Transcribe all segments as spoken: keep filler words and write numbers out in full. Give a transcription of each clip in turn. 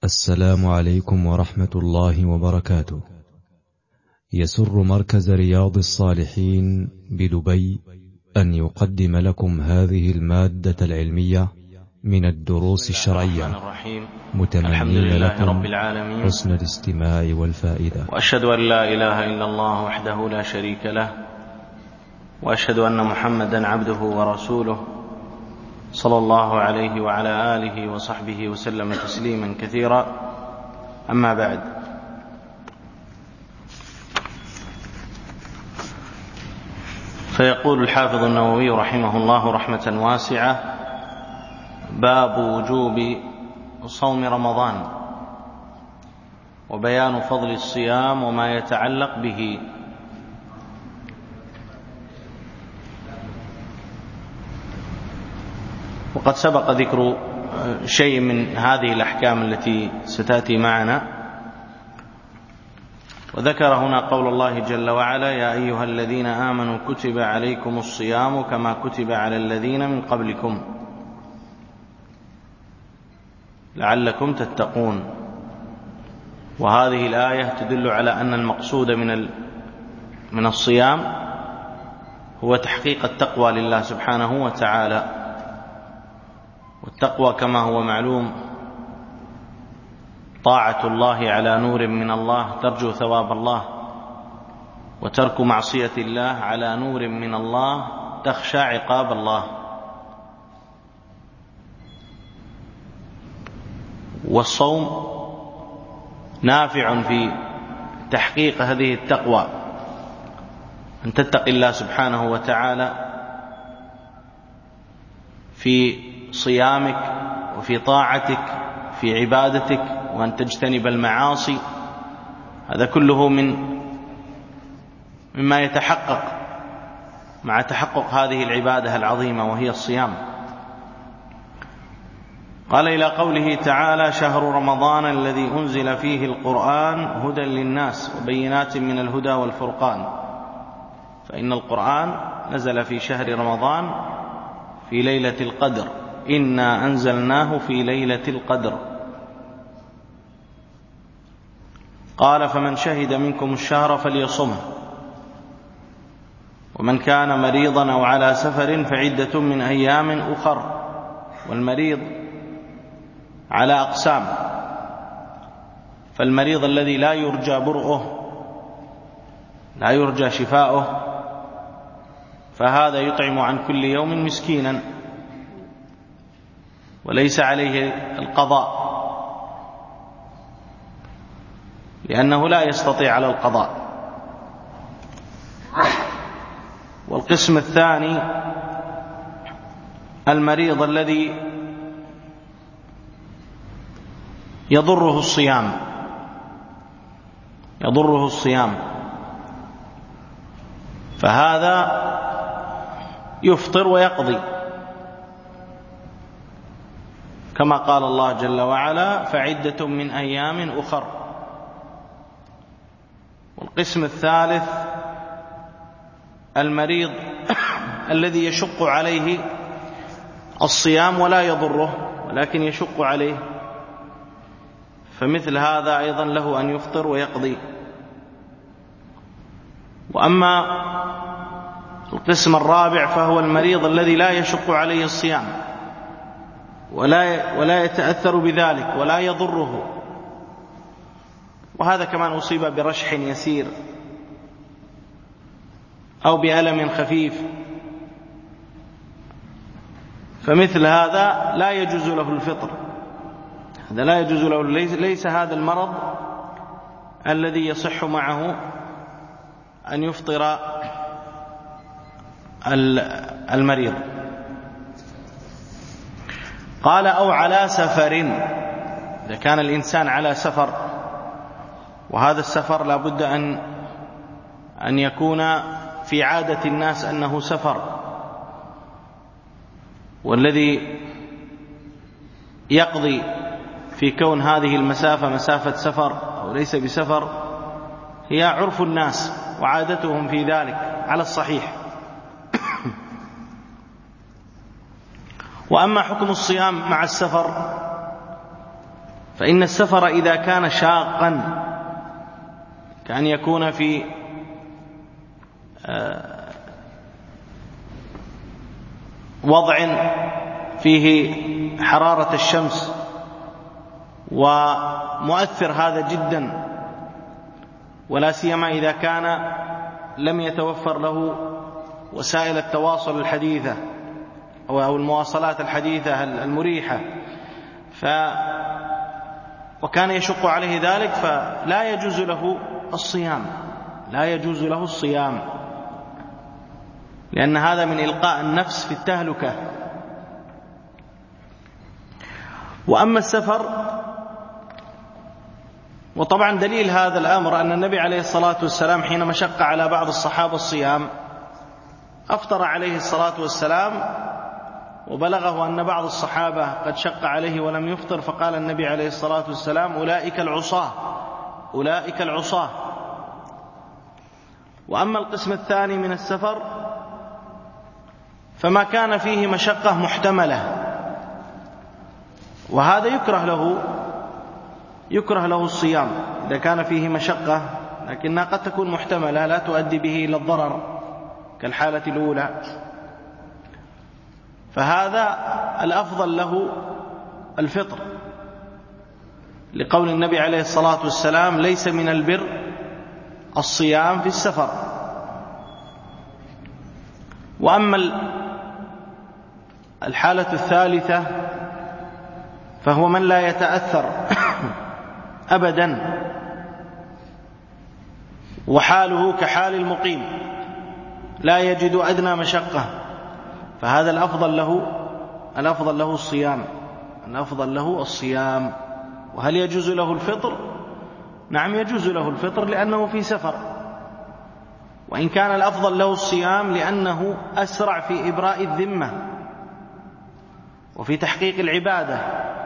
السلام عليكم ورحمة الله وبركاته. يسر مركز رياض الصالحين بدبي أن يقدم لكم هذه المادة العلمية من الدروس الشرعية، متمنين لكم حسن الاستماع والفائدة. وأشهد أن لا إله إلا الله وحده لا شريك له، وأشهد أن محمدا عبده ورسوله صلى الله عليه وعلى آله وصحبه وسلم تسليما كثيرا. أما بعد، فيقول الحافظ النووي رحمه الله رحمة واسعة: باب وجوب صوم رمضان وبيان فضل الصيام وما يتعلق به. وقد سبق ذكر شيء من هذه الأحكام التي ستأتي معنا، وذكر هنا قول الله جل وعلا: يا أيها الذين آمنوا كتب عليكم الصيام كما كتب على الذين من قبلكم لعلكم تتقون. وهذه الآية تدل على أن المقصود من من الصيام هو تحقيق التقوى لله سبحانه وتعالى. والتقوى كما هو معلوم طاعة الله على نور من الله ترجو ثواب الله، وترك معصية الله على نور من الله تخشى عقاب الله. والصوم نافع في تحقيق هذه التقوى، أن تتقي الله سبحانه وتعالى في صيامك وفي طاعتك في عبادتك، وأن تجتنب المعاصي. هذا كله من مما يتحقق مع تحقق هذه العبادة العظيمة وهي الصيام. قال إلى قوله تعالى: شهر رمضان الذي أنزل فيه القرآن هدى للناس وبينات من الهدى والفرقان. فإن القرآن نزل في شهر رمضان في ليلة القدر، إنا أنزلناه في ليلة القدر. قال: فمن شهد منكم الشهر فليصمه، ومن كان مريضا أو على سفر فعدة من أيام أخر. والمريض على أقسام: فالمريض الذي لا يرجى برؤه لا يرجى شفاؤه فهذا يطعم عن كل يوم مسكينا وليس عليه القضاء، لأنه لا يستطيع على القضاء. والقسم الثاني: المريض الذي يضره الصيام يضره الصيام فهذا يفطر ويقضي، كما قال الله جل وعلا: فعدة من أيام أخر. والقسم الثالث: المريض الذي يشق عليه الصيام ولا يضره ولكن يشق عليه، فمثل هذا أيضا له أن يفطر ويقضي. وأما القسم الرابع فهو المريض الذي لا يشق عليه الصيام ولا ولا يتأثر بذلك ولا يضره، وهذا كمان أصيب برشح يسير أو بألم خفيف، فمثل هذا لا يجوز له الفطر. هذا لا يجوز له، ليس هذا المرض الذي يصح معه أن يفطر المريض. قال: أو على سفر، إذا كان الإنسان على سفر، وهذا السفر لا بد أن أن يكون في عادة الناس أنه سفر، والذي يقضي في كون هذه المسافة مسافة سفر أو ليس بسفر هي عرف الناس وعادتهم في ذلك على الصحيح. وأما حكم الصيام مع السفر فإن السفر إذا كان شاقا كأن يكون في وضع فيه حرارة الشمس ومؤثر هذا جدا، ولا سيما إذا كان لم يتوفر له وسائل التواصل الحديثة أو المواصلات الحديثة المريحة، ف وكان يشق عليه ذلك، فلا يجوز له الصيام لا يجوز له الصيام لأن هذا من إلقاء النفس في التهلكة. وأما السفر، وطبعا دليل هذا الأمر أن النبي عليه الصلاة والسلام حينما شق على بعض الصحابة الصيام أفطر عليه الصلاة والسلام، وبلغه أن بعض الصحابة قد شق عليه ولم يفطر، فقال النبي عليه الصلاة والسلام: أولئك العصاة أولئك العصاة. وأما القسم الثاني من السفر فما كان فيه مشقة محتملة، وهذا يكره له يكره له الصيام إذا كان فيه مشقة، لكنها قد تكون محتملة لا تؤدي به إلى الضرر كالحالة الأولى، فهذا الأفضل له الفطر، لقول النبي عليه الصلاة والسلام: ليس من البر الصيام في السفر. وأما الحالة الثالثة فهو من لا يتأثر أبدا وحاله كحال المقيم لا يجد أدنى مشقة، فهذا الأفضل له الأفضل له الصيام الأفضل له الصيام. وهل يجوز له الفطر؟ نعم يجوز له الفطر لأنه في سفر، وإن كان الأفضل له الصيام لأنه أسرع في إبراء الذمة وفي تحقيق العبادة.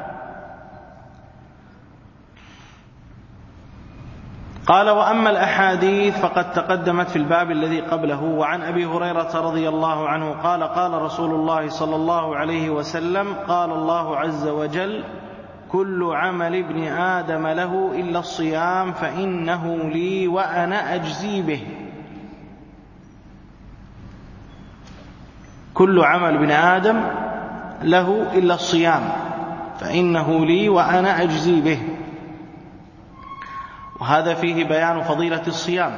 قال: وأما الأحاديث فقد تقدمت في الباب الذي قبله. وعن أبي هريرة رضي الله عنه قال: قال رسول الله صلى الله عليه وسلم: قال الله عز وجل: كل عمل ابن آدم له إلا الصيام فإنه لي وأنا أجزي به. كل عمل ابن آدم له إلا الصيام فإنه لي وأنا أجزي به. وهذا فيه بيان فضيلة الصيام،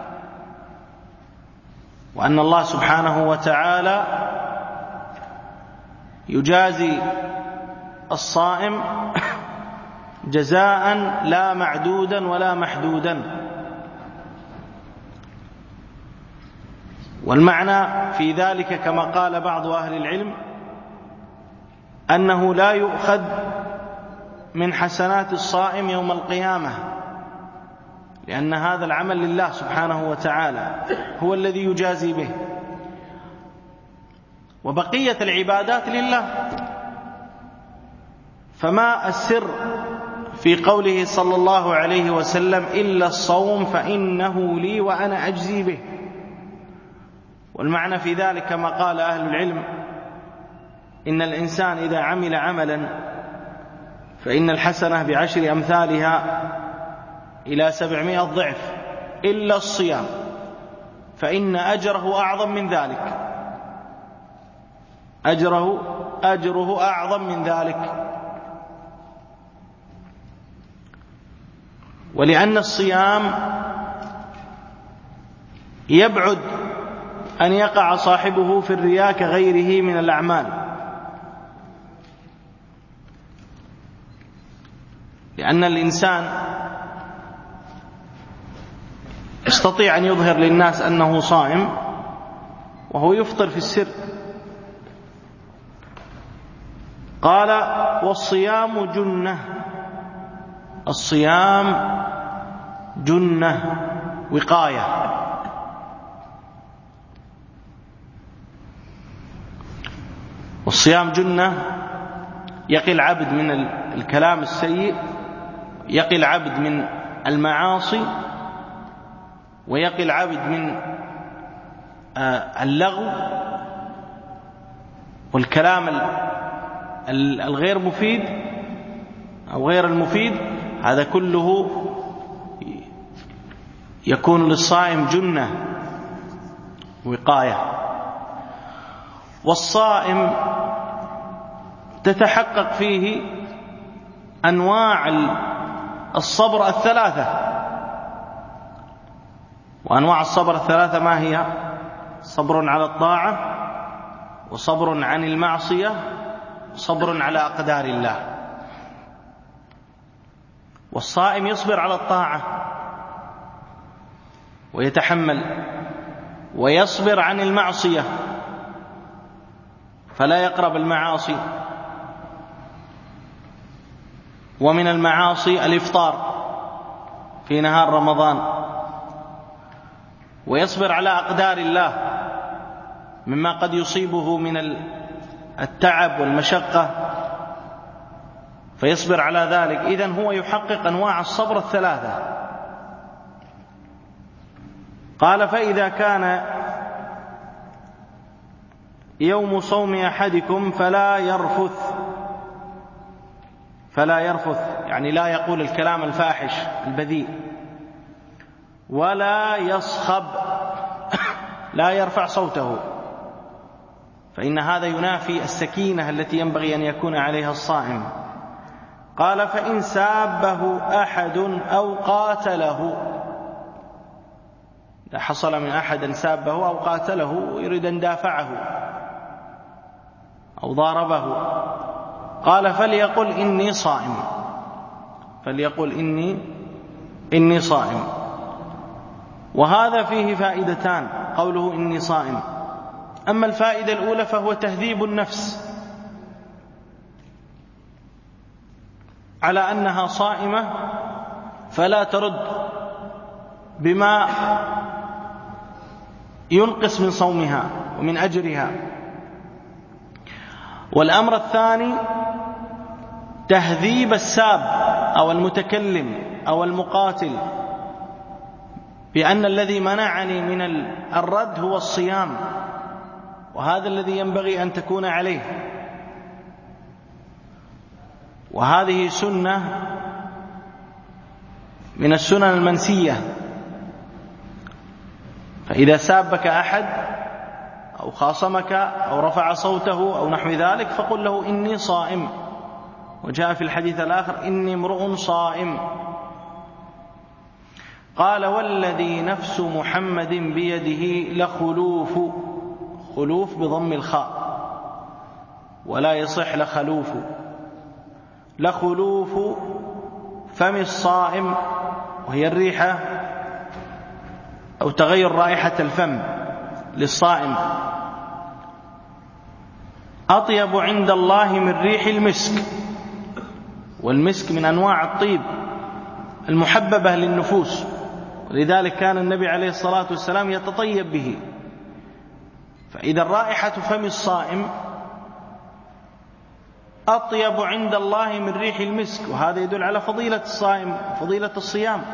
وأن الله سبحانه وتعالى يجازي الصائم جزاء لا معدودا ولا محدودا. والمعنى في ذلك كما قال بعض أهل العلم أنه لا يؤخذ من حسنات الصائم يوم القيامة، لأن هذا العمل لله سبحانه وتعالى هو الذي يجازي به، وبقية العبادات لله. فما السر في قوله صلى الله عليه وسلم: إلا الصوم فإنه لي وأنا أجزي به؟ والمعنى في ذلك كما قال أهل العلم: إن الإنسان إذا عمل عملا فإن الحسنة بعشر أمثالها إلى سبعمائة ضعف، إلا الصيام فإن أجره أعظم من ذلك أجره أجره أعظم من ذلك. ولأن الصيام يبعد أن يقع صاحبه في الرياء كغيره من الأعمال، لأن الإنسان يستطيع أن يظهر للناس أنه صائم وهو يفطر في السر. قال: والصيام جنة الصيام جنة وقاية. والصيام جنة يقي العبد من الكلام السيء، يقي العبد من المعاصي، ويقي العبد من اللغو والكلام الغير مفيد، أو غير المفيد، هذا كله يكون للصائم جنة وقاية. والصائم تتحقق فيه أنواع الصبر الثلاثة. وأنواع الصبر الثلاثة ما هي؟ صبر على الطاعة، وصبر عن المعصية، وصبر على أقدار الله. والصائم يصبر على الطاعة ويتحمل، ويصبر عن المعصية فلا يقرب المعاصي، ومن المعاصي الإفطار في نهار رمضان، ويصبر على أقدار الله مما قد يصيبه من التعب والمشقة فيصبر على ذلك. إذن هو يحقق أنواع الصبر الثلاثة. قال: فإذا كان يوم صوم أحدكم فلا يرفث. فلا يرفث يعني لا يقول الكلام الفاحش البذيء، ولا يصخب لا يرفع صوته، فإن هذا ينافي السكينة التي ينبغي أن يكون عليها الصائم. قال: فإن سابه أحد أو قاتله، إذا حصل من أحد سابه أو قاتله يريد أن دافعه أو ضاربه، قال: فليقل إني صائم. فليقل إني إني صائم. وهذا فيه فائدتان، قوله إني صائم. أما الفائدة الأولى فهو تهذيب النفس على أنها صائمة، فلا ترد بما ينقص من صومها ومن أجرها. والأمر الثاني تهذيب الساب أو المتكلم أو المقاتل، بأن الذي منعني من الرد هو الصيام، وهذا الذي ينبغي أن تكون عليه. وهذه سنة من السنن المنسية. فإذا سابك أحد أو خاصمك أو رفع صوته أو نحو ذلك فقل له إني صائم. وجاء في الحديث الآخر إني امرؤ صائم. قال: والذي نفس محمد بيده لخلوف، خلوف بضم الخاء ولا يصح لخلوف، لخلوف فم الصائم، وهي الريحة أو تغير رائحة الفم للصائم، أطيب عند الله من ريح المسك. والمسك من أنواع الطيب المحببة للنفوس، ولذلك كان النبي عليه الصلاة والسلام يتطيب به. فإذا رائحة فم الصائم أطيب عند الله من ريح المسك، وهذا يدل على فضيلة الصائم وفضيلة الصيام.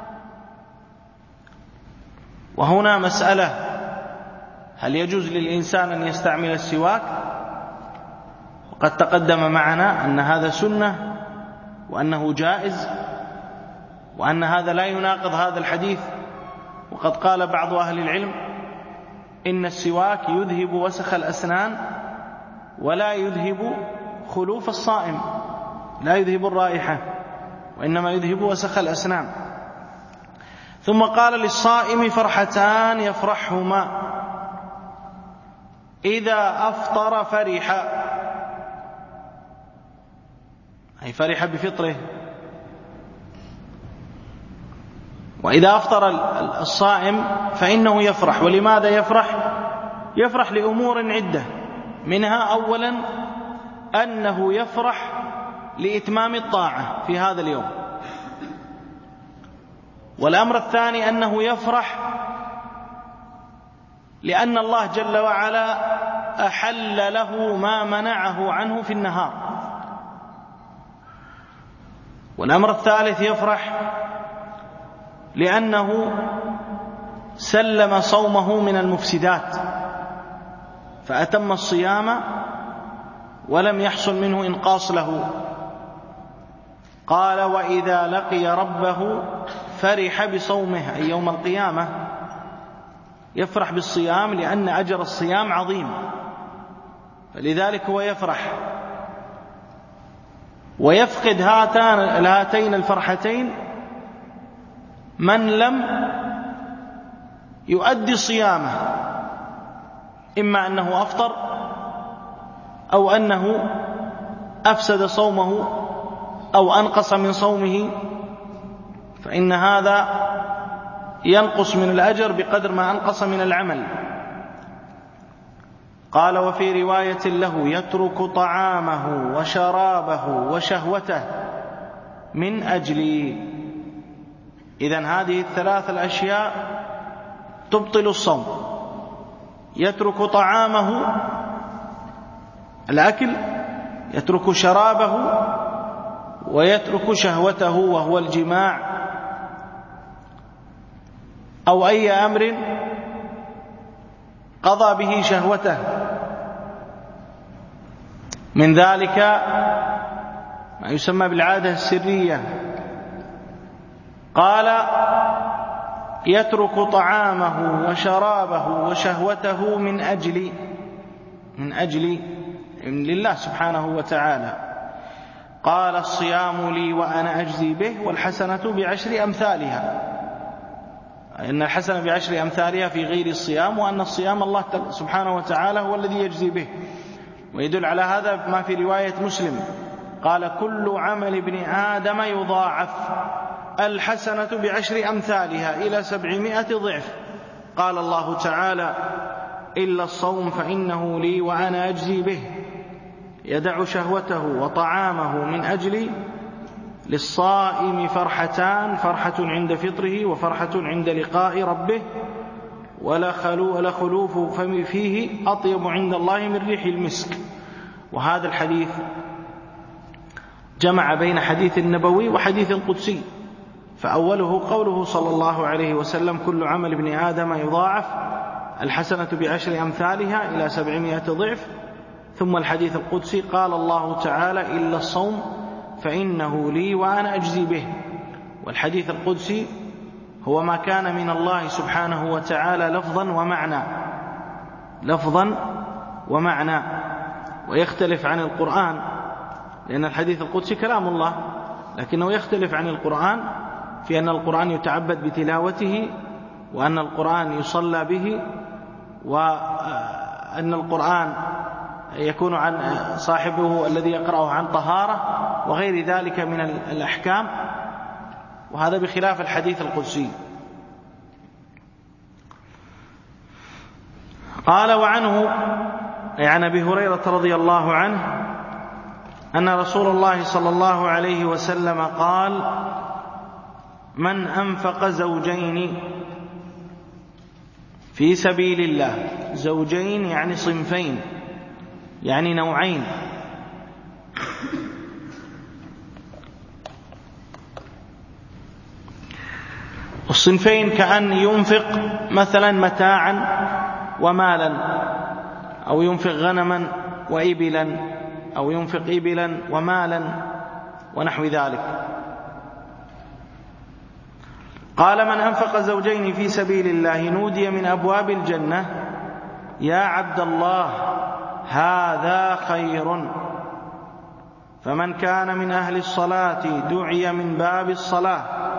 وهنا مسألة: هل يجوز للإنسان أن يستعمل السواك؟ وقد تقدم معنا أن هذا سنة وأنه جائز، وأن هذا لا يناقض هذا الحديث. وقد قال بعض أهل العلم إن السواك يذهب وسخ الأسنان ولا يذهب خلوف الصائم، لا يذهب الرائحة وإنما يذهب وسخ الأسنان. ثم قال: للصائم فرحتان يفرحهما، إذا أفطر فرح، أي فرح بفطره. وإذا أفطر الصائم فإنه يفرح. ولماذا يفرح؟ يفرح لأمور عدة، منها أولا أنه يفرح لإتمام الطاعة في هذا اليوم. والأمر الثاني أنه يفرح لأن الله جل وعلا أحل له ما منعه عنه في النهار. والأمر الثالث يفرح لأنه سلم صومه من المفسدات فأتم الصيام ولم يحصل منه إنقاص له. قال: وإذا لقي ربه فرح بصومه، أي يوم القيامة يفرح بالصيام لأن أجر الصيام عظيم، فلذلك هو يفرح ويفقد هاتان هاتين الفرحتين من لم يؤدي صيامه، إما أنه أفطر أو أنه أفسد صومه أو أنقص من صومه، فإن هذا ينقص من الأجر بقدر ما أنقص من العمل. قال: وفي رواية له: يترك طعامه وشرابه وشهوته من أجلي. إذن هذه الثلاث الأشياء تبطل الصوم: يترك طعامه الأكل، يترك شرابه، ويترك شهوته وهو الجماع أو أي أمر قضى به شهوته. من ذلك ما يسمى بالعادة السرية. قال: يترك طعامه وشرابه وشهوته من أجل من أجل لله سبحانه وتعالى. قال: الصيام لي وأنا أجزي به، والحسنة بعشر أمثالها، إن الحسنة بعشر أمثالها في غير الصيام، وأن الصيام الله سبحانه وتعالى هو الذي يجزي به. ويدل على هذا ما في رواية مسلم: قال: كل عمل ابن آدم يضاعف، الحسنة بعشر أمثالها إلى سبعمائة ضعف. قال الله تعالى: إلا الصوم فإنه لي وأنا أجزي به، يدع شهوته وطعامه من أجلي. للصائم فرحتان: فرحة عند فطره وفرحة عند لقاء ربه، ولخلوف فم فيه أطيب عند الله من ريح المسك. وهذا الحديث جمع بين حديث النبوي وحديث القدسي، فأوله قوله صلى الله عليه وسلم: كل عمل ابن آدم يضاعف، الحسنة بعشر أمثالها إلى سبعمائة ضعف. ثم الحديث القدسي: قال الله تعالى: إلا الصوم فإنه لي وأنا أجزي به. والحديث القدسي هو ما كان من الله سبحانه وتعالى لفظا ومعنى لفظا ومعنى ويختلف عن القرآن، لأن الحديث القدسي كلام الله، لكنه يختلف عن القرآن في أن القرآن يتعبد بتلاوته، وأن القرآن يصلى به، وأن القرآن يكون عن صاحبه الذي يقرأه عن طهارة وغير ذلك من الأحكام، وهذا بخلاف الحديث القدسي. قال: وعنه أي عن أبي هريرة رضي الله عنه أن رسول الله صلى الله عليه وسلم قال: من أنفق زوجين في سبيل الله، زوجين يعني صنفين، يعني نوعين، الصنفين كأن ينفق مثلا متاعا ومالا، أو ينفق غنما وإبلا، أو ينفق إبلا ومالا ونحو ذلك. قال: من أنفق زوجين في سبيل الله نودي من أبواب الجنة: يا عبد الله هذا خير. فمن كان من أهل الصلاة دعي من باب الصلاة،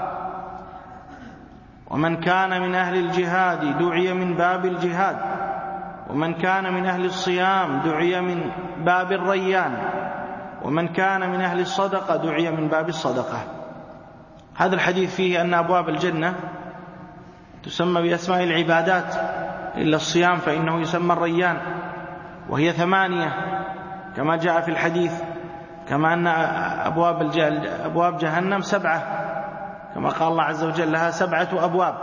ومن كان من أهل الجهاد دعي من باب الجهاد، ومن كان من أهل الصيام دعي من باب الريان، ومن كان من أهل الصدقة دعي من باب الصدقة. هذا الحديث فيه أن أبواب الجنة تسمى بأسماء العبادات، إلا الصيام فإنه يسمى الريان، وهي ثمانية كما جاء في الحديث، كما أن أبواب, أبواب جهنم سبعة، كما قال الله عز وجل: لها سبعة أبواب.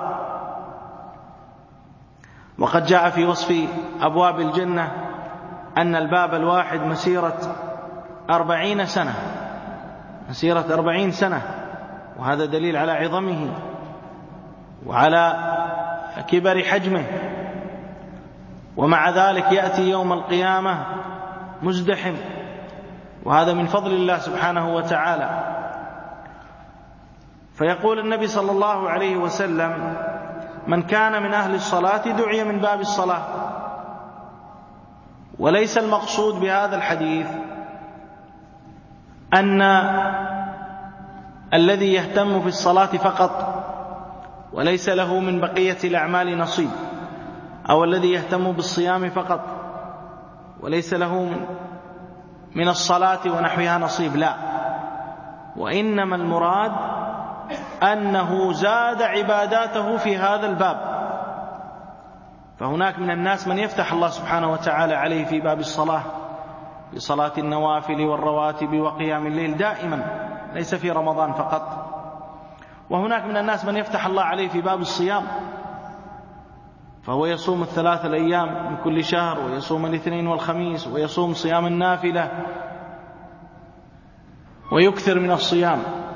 وقد جاء في وصف أبواب الجنة أن الباب الواحد مسيرة أربعين سنة مسيرة أربعين سنة، وهذا دليل على عظمه وعلى كبر حجمه. ومع ذلك يأتي يوم القيامة مزدحم، وهذا من فضل الله سبحانه وتعالى. فيقول النبي صلى الله عليه وسلم: من كان من أهل الصلاة دعي من باب الصلاة. وليس المقصود بهذا الحديث أن الذي يهتم في الصلاة فقط وليس له من بقية الأعمال نصيب، أو الذي يهتم بالصيام فقط وليس له من الصلاة ونحوها نصيب، لا، وإنما المراد أنه زاد عباداته في هذا الباب. فهناك من الناس من يفتح الله سبحانه وتعالى عليه في باب الصلاة، في صلاة النوافل والرواتب وقيام الليل دائما، ليس في رمضان فقط. وهناك من الناس من يفتح الله عليه في باب الصيام، فهو يصوم الثلاث الأيام من كل شهر، ويصوم الاثنين والخميس، ويصوم صيام النافلة، ويكثر من الصيام.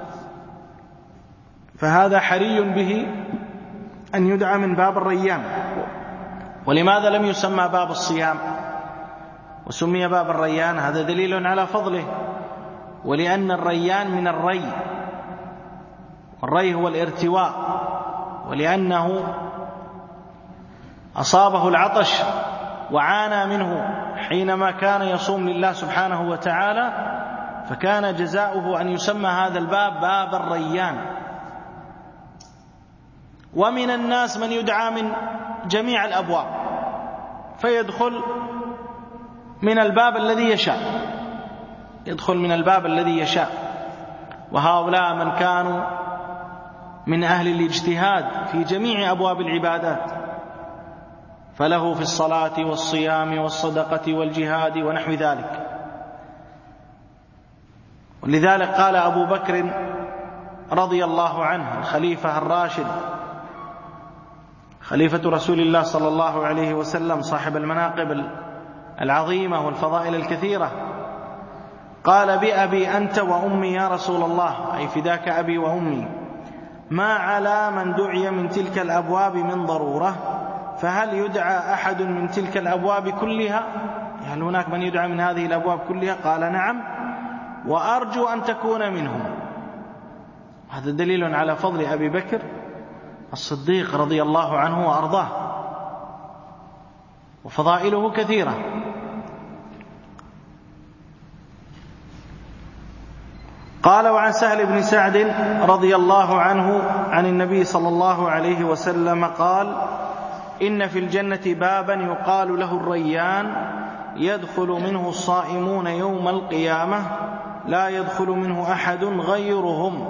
فهذا حري به أن يدعى من باب الريان. ولماذا لم يسمى باب الصيام وسمي باب الريان؟ هذا دليل على فضله. ولأن الريان من الري، والري هو الارتواء، ولأنه أصابه العطش وعانى منه حينما كان يصوم لله سبحانه وتعالى، فكان جزاؤه أن يسمى هذا الباب باب الريان. ومن الناس من يدعى من جميع الأبواب، فيدخل من الباب الذي يشاء، يدخل من الباب الذي يشاء. وهؤلاء من كانوا من أهل الاجتهاد في جميع أبواب العبادات، فله في الصلاة والصيام والصدقة والجهاد ونحو ذلك. ولذلك قال أبو بكر رضي الله عنه الخليفة الراشد، خليفة رسول الله صلى الله عليه وسلم، صاحب المناقب العظيمة والفضائل الكثيرة، قال: بأبي أنت وأمي يا رسول الله، أي فداك أبي وأمي، ما على من دعي من تلك الأبواب من ضرورة، فهل يدعى أحد من تلك الأبواب كلها؟ هل هناك من يدعى من هذه الأبواب كلها؟ قال: نعم، وأرجو أن تكون منهم. هذا دليل على فضل أبي بكر الصديق رضي الله عنه وأرضاه، وفضائله كثيرة. قال: وعن سهل بن سعد رضي الله عنه عن النبي صلى الله عليه وسلم قال: إن في الجنة بابا يقال له الريان، يدخل منه الصائمون يوم القيامة، لا يدخل منه أحد غيرهم.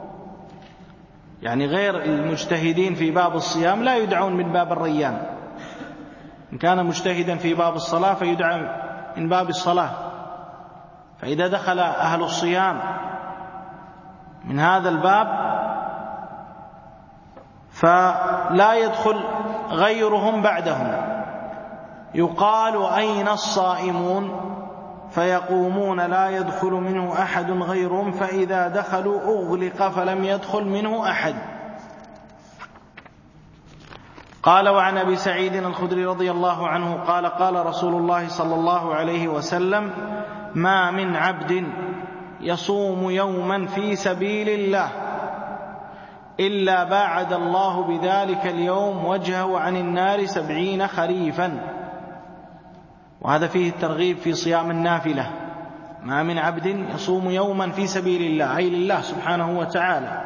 يعني غير المجتهدين في باب الصيام لا يدعون من باب الريان. إن كان مجتهدا في باب الصلاة فيدعى من باب الصلاة. فإذا دخل أهل الصيام من هذا الباب فلا يدخل غيرهم بعدهم. يقال: أين الصائمون؟ فيقومون: لا يدخل منه أحد غيرهم، فإذا دخلوا أغلق فلم يدخل منه أحد. قال: وعن أبي سعيد الخدري رضي الله عنه قال: قال رسول الله صلى الله عليه وسلم: ما من عبد يصوم يوما في سبيل الله إلا باعد الله بذلك اليوم وجهه عن النار سبعين خريفا. وهذا فيه الترغيب في صيام النافلة. ما من عبد يصوم يوما في سبيل الله، أي لله سبحانه وتعالى،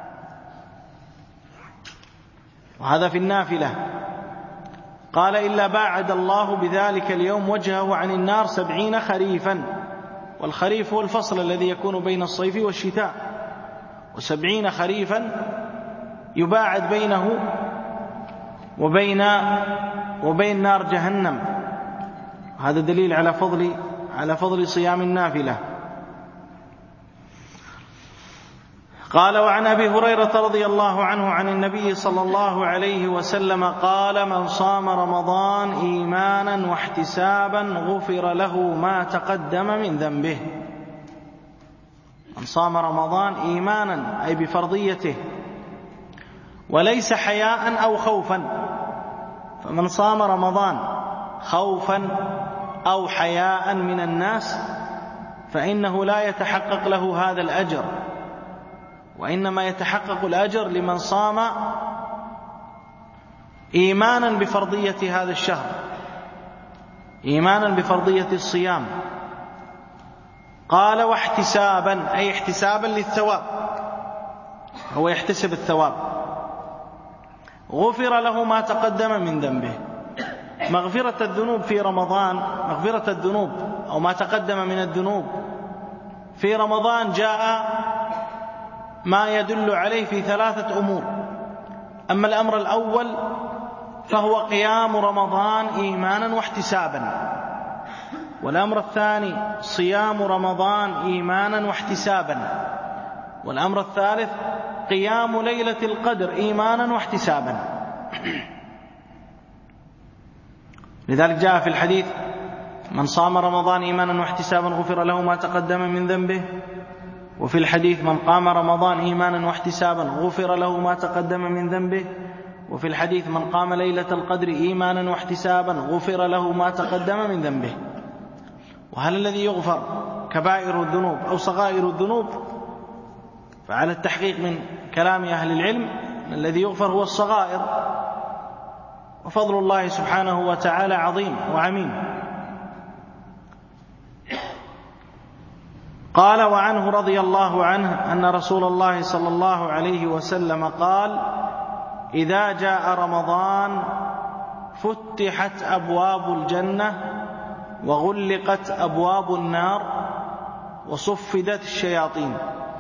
وهذا في النافلة. قال: إلا باعد الله بذلك اليوم وجهه عن النار سبعين خريفا. والخريف هو الفصل الذي يكون بين الصيف والشتاء، وسبعين خريفا يباعد بينه وبين وبين نار جهنم. هذا دليل على فضل على فضل صيام النافلة. قال: وعن أبي هريرة رضي الله عنه عن النبي صلى الله عليه وسلم قال: من صام رمضان إيمانا واحتسابا غفر له ما تقدم من ذنبه. من صام رمضان إيمانا أي بفرضيته، وليس حياء أو خوفا. فمن صام رمضان خوفا أو حياء من الناس فإنه لا يتحقق له هذا الأجر، وإنما يتحقق الأجر لمن صام إيمانا بفرضية هذا الشهر، إيمانا بفرضية الصيام. قال واحتسابا، أي احتسابا للثواب، هو يحتسب الثواب. غفر له ما تقدم من ذنبه. مغفرة الذنوب في رمضان، مغفرة الذنوب أو ما تقدم من الذنوب في رمضان جاء ما يدل عليه في ثلاثة أمور. أما الأمر الأول فهو قيام رمضان إيمانا واحتسابا، والأمر الثاني صيام رمضان إيمانا واحتسابا، والأمر الثالث قيام ليلة القدر إيمانا واحتسابا. لذلك جاء في الحديث: من صام رمضان إيمانا واحتسابا غفر له ما تقدم من ذنبه. وفي الحديث: من قام رمضان إيمانا واحتسابا غفر له ما تقدم من ذنبه. وفي الحديث: من قام ليلة القدر إيمانا واحتسابا غفر له ما تقدم من ذنبه. وهل الذي يغفر كبائر الذنوب أو صغائر الذنوب؟ فعلى التحقيق من كلام أهل العلم الذي يغفر هو الصغائر، وفضل الله سبحانه وتعالى عظيم وعميم. قال: وعنه رضي الله عنه أن رسول الله صلى الله عليه وسلم قال: إذا جاء رمضان فتحت أبواب الجنة وغلقت أبواب النار وصفدت الشياطين.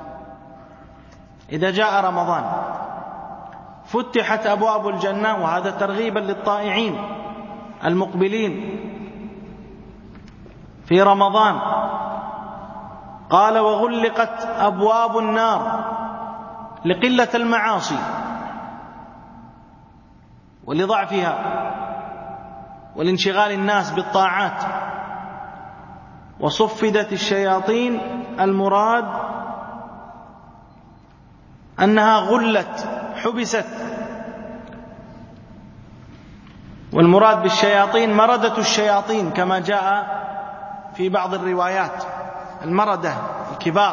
إذا جاء رمضان فتحت أبواب الجنة، وهذا ترغيبا للطائعين المقبلين في رمضان. قال: وغلقت أبواب النار لقلة المعاصي ولضعفها ولانشغال الناس بالطاعات. وصفدت الشياطين، المراد أنها غلت، حبست. والمراد بالشياطين مردة الشياطين كما جاء في بعض الروايات، المردة الكبار.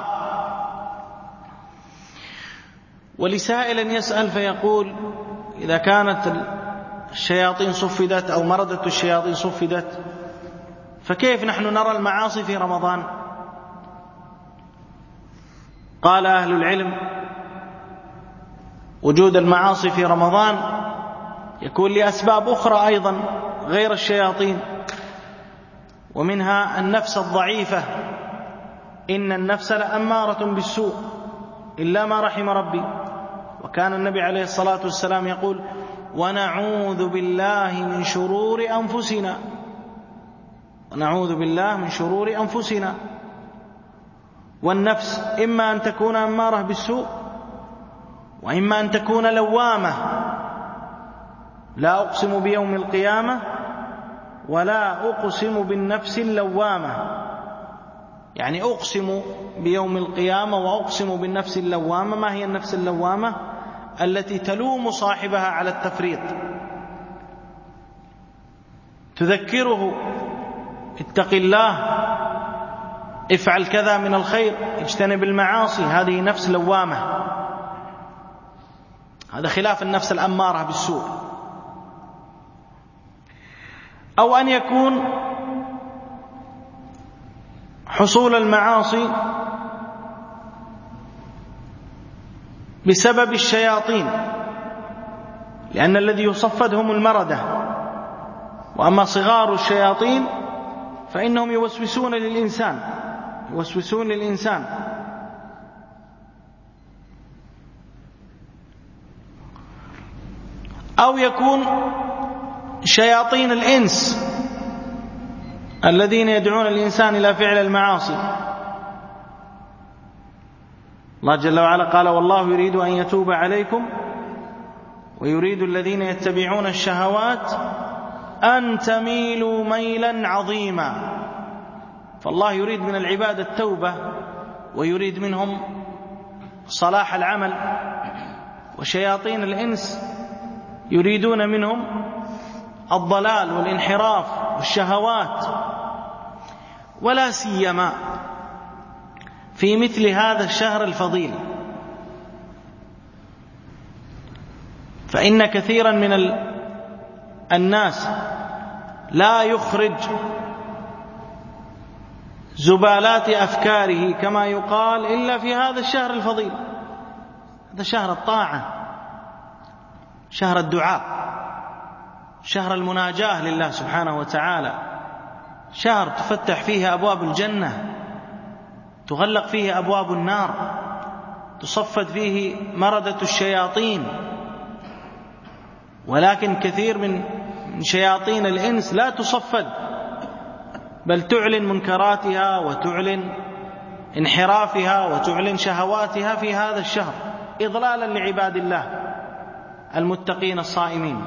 ولسائل يسأل فيقول: إذا كانت الشياطين صفدت أو مردة الشياطين صفدت، فكيف نحن نرى المعاصي في رمضان؟ قال أهل العلم: وجود المعاصي في رمضان يكون لأسباب أخرى أيضا غير الشياطين، ومنها النفس الضعيفة. إن النفس لأمارة بالسوء إلا ما رحم ربي. وكان النبي عليه الصلاة والسلام يقول: ونعوذ بالله من شرور أنفسنا، ونعوذ بالله من شرور أنفسنا. والنفس إما أن تكون أمارة بالسوء، وإما أن تكون لوامة. لا أقسم بيوم القيامة ولا أقسم بالنفس اللوامة، يعني أقسم بيوم القيامة وأقسم بالنفس اللوامة. ما هي النفس اللوامة؟ التي تلوم صاحبها على التفريط، تذكره: اتق الله، افعل كذا من الخير، اجتنب المعاصي. هذه نفس لوامة، هذا خلاف النفس الأمارة بالسوء. أو أن يكون حصول المعاصي بسبب الشياطين، لأن الذي يصفد هم المردة. وأما صغار الشياطين فإنهم يوسوسون للإنسان يوسوسون للإنسان أو يكون شياطين الإنس الذين يدعون الإنسان إلى فعل المعاصي. الله جل وعلا قال: والله يريد أن يتوب عليكم ويريد الذين يتبعون الشهوات أن تميلوا ميلا عظيما. فالله يريد من العباد التوبة ويريد منهم صلاح العمل، وشياطين الإنس يريدون منهم الضلال والانحراف والشهوات. ولا سيما في مثل هذا الشهر الفضيل، فإن كثيرا من الناس لا يخرج زبالات أفكاره كما يقال إلا في هذا الشهر الفضيل. هذا شهر الطاعة، شهر الدعاء، شهر المناجاة لله سبحانه وتعالى، شهر تفتح فيه أبواب الجنة، تغلق فيه أبواب النار، تصفد فيه مردة الشياطين. ولكن كثير من شياطين الإنس لا تصفد، بل تعلن منكراتها وتعلن انحرافها وتعلن شهواتها في هذا الشهر إضلالا لعباد الله المتقين الصائمين.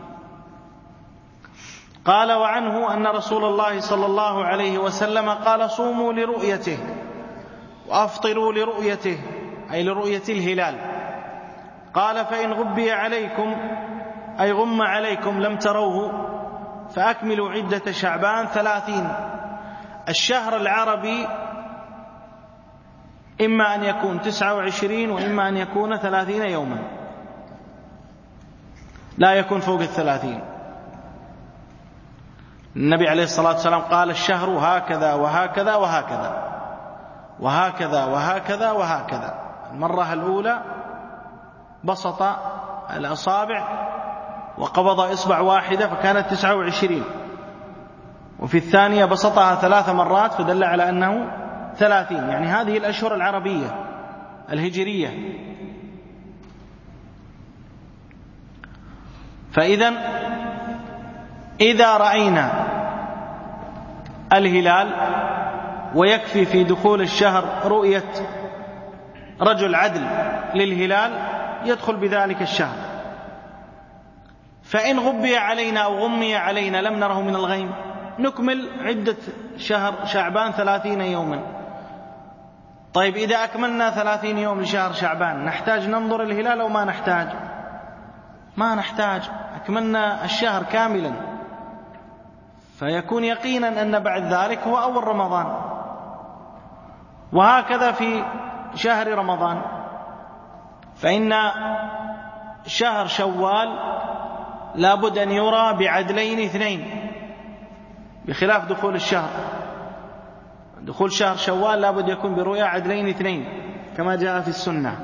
قال وعنه أن رسول الله صلى الله عليه وسلم قال صوموا لرؤيته وأفطروا لرؤيته، أي لرؤية الهلال. قال فإن غبي عليكم أي غم عليكم لم تروه فأكملوا عدة شعبان ثلاثين. الشهر العربي إما أن يكون تسعة وعشرين وإما أن يكون ثلاثين يوما، لا يكون فوق الثلاثين. النبي عليه الصلاة والسلام قال الشهر هكذا وهكذا وهكذا وهكذا وهكذا وهكذا. المرة الأولى بسط الأصابع وقبض إصبع واحدة فكانت تسعة وعشرين، وفي الثانية بسطها ثلاث مرات فدل على أنه ثلاثين. يعني هذه الأشهر العربية الهجرية. فإذن إذا رأينا الهلال ويكفي في دخول الشهر رؤية رجل عدل للهلال يدخل بذلك الشهر. فإن غبي علينا أو غمي علينا لم نره من الغيم نكمل عدة شهر شعبان ثلاثين يوما. طيب إذا أكملنا ثلاثين يوم لشهر شعبان نحتاج ننظر الهلال أو ما نحتاج؟ ما نحتاج، أكملنا الشهر كاملا، فيكون يقينا أن بعد ذلك هو أول رمضان. وهكذا في شهر رمضان، فإن شهر شوال لابد أن يرى بعدلين اثنين بخلاف دخول الشهر. دخول شهر شوال لابد يكون برؤيا عدلين اثنين كما جاء في السنة.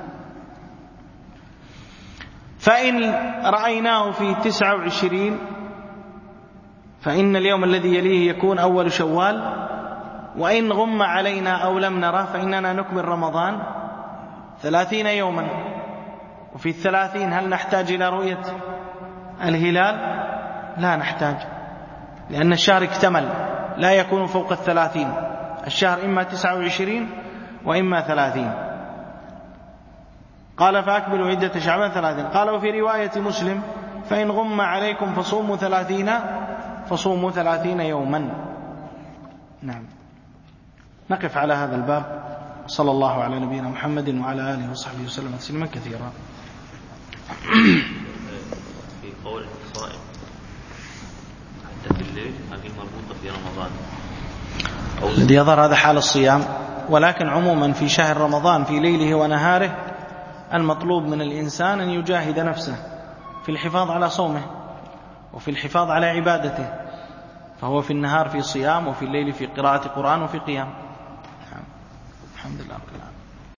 فإن رأيناه في تسعة وعشرين فإن اليوم الذي يليه يكون أول شوال. وإن غم علينا أو لم نره فإننا نكمل رمضان ثلاثين يوما. وفي الثلاثين هل نحتاج إلى رؤية الهلال؟ لا نحتاج، لأن الشهر اكتمل، لا يكون فوق الثلاثين. الشهر إما تسعة وعشرين وإما ثلاثين. قال فأكملوا عدة شعبان ثلاثين. قال وفي رواية مسلم فإن غم عليكم فصوموا ثلاثين فصوموا ثلاثين يوما. نعم، نقف على هذا الباب. صلى الله على نبينا محمد وعلى آله وصحبه وسلم تسليما كثيرا. في قول الصائم حتى في الليل هذه مربوطة في رمضان. الذي يظهر هذا حال الصيام، ولكن عموما في شهر رمضان في ليله ونهاره المطلوب من الإنسان أن يجاهد نفسه في الحفاظ على صومه وفي الحفاظ على عبادته، فهو في النهار في صيام وفي الليل في قراءة قرآن وفي قيام. الحمد لله رب العالمين.